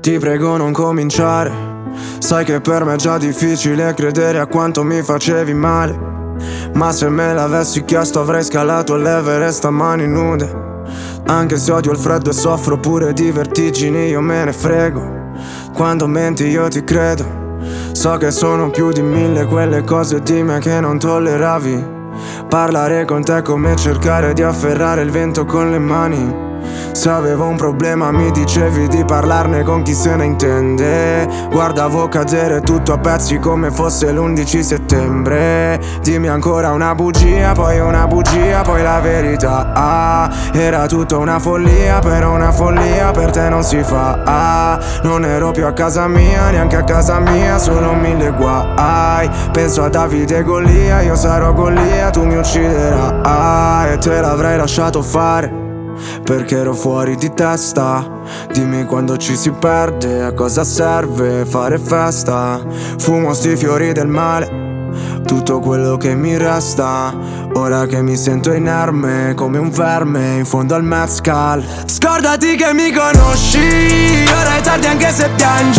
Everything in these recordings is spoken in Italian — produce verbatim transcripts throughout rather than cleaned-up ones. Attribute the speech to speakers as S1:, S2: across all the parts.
S1: Ti prego non cominciare, sai che per me è già difficile credere a quanto mi facevi male. Ma se me l'avessi chiesto avrei scalato l'Everest a mani nude. Anche se odio il freddo e soffro pure di vertigini, io me ne frego. Quando menti io ti credo. So che sono più di mille quelle cose di me che non tolleravi. Parlare con te è come cercare di afferrare il vento con le mani. Se avevo un problema mi dicevi di parlarne con chi se ne intende. Guardavo cadere tutto a pezzi come fosse l'undici settembre. Dimmi ancora una bugia, poi una bugia, poi la verità. Ah, era tutta una follia, però una follia per te non si fa. Ah, non ero più a casa mia, neanche a casa mia, solo mille guai. Penso a Davide e Golia, io sarò Golia, tu mi ucciderai. Ah, e te l'avrei lasciato fare perché ero fuori di testa. Dimmi quando ci si perde, a cosa serve fare festa. Fumo sti fiori del male, tutto quello che mi resta. Ora che mi sento inerme come un verme in fondo al mezcal. Scordati che mi conosci, ora è tardi anche se piangi.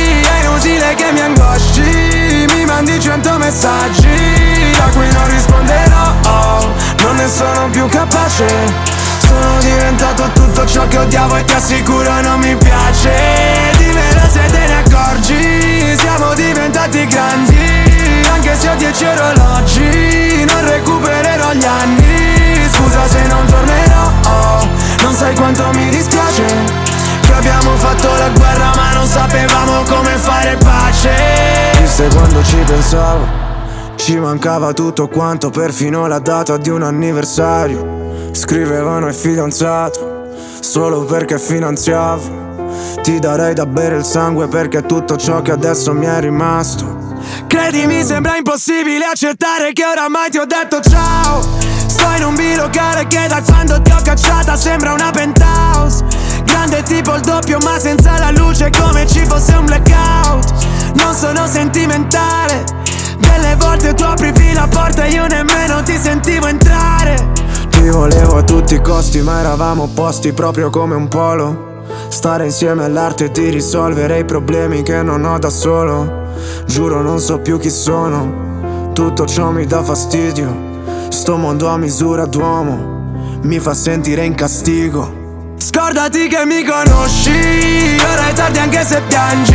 S1: È inutile che mi angosci, mi mandi cento messaggi a cui non risponderò, oh, non ne sono più capace. Sono diventato tutto ciò che odiavo e ti assicuro non mi piace. Dimmelo se te ne accorgi, siamo diventati grandi. Anche se ho dieci orologi, non recupererò gli anni. Scusa se non tornerò, oh, non sai quanto mi dispiace che abbiamo fatto la guerra ma non sapevamo come fare pace. Viste quando ci pensavo, ci mancava tutto quanto, perfino la data di un anniversario. Scrivevano il fidanzato solo perché finanziavo. Ti darei da bere il sangue perché è tutto ciò che adesso mi è rimasto. Credimi, sembra impossibile accettare che oramai ti ho detto ciao. Sto in un bilocale che da quando ti ho cacciata sembra una penthouse. Grande tipo il doppio ma senza la luce, come ci fosse un blackout. Non sono sentimentale, delle volte tu aprivi la porta e io nemmeno ti sentivo entrare. Ti volevo a tutti i costi ma eravamo opposti proprio come un polo. Stare insieme all'arte di risolvere i problemi che non ho da solo. Giuro non so più chi sono, tutto ciò mi dà fastidio. Sto mondo a misura d'uomo mi fa sentire in castigo. Scordati che mi conosci, ora è tardi anche se piangi.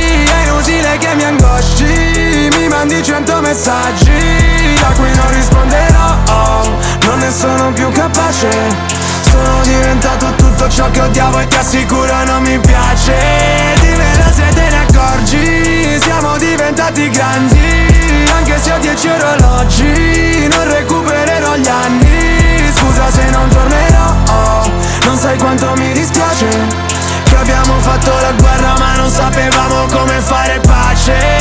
S1: È inutile che mi angosci, mi mandi cento messaggi a cui non risponderò, oh, non ne sono più capace. Sono diventato tutto ciò che odiavo e ti assicuro non mi piace. Dimmelo se te ne accorgi, siamo diventati grandi. Anche se ho dieci orologi, non recupererò gli anni. Scusa se non tornerò, oh, non sai quanto mi dispiace che abbiamo fatto la guerra ma non sapevamo come fare pace.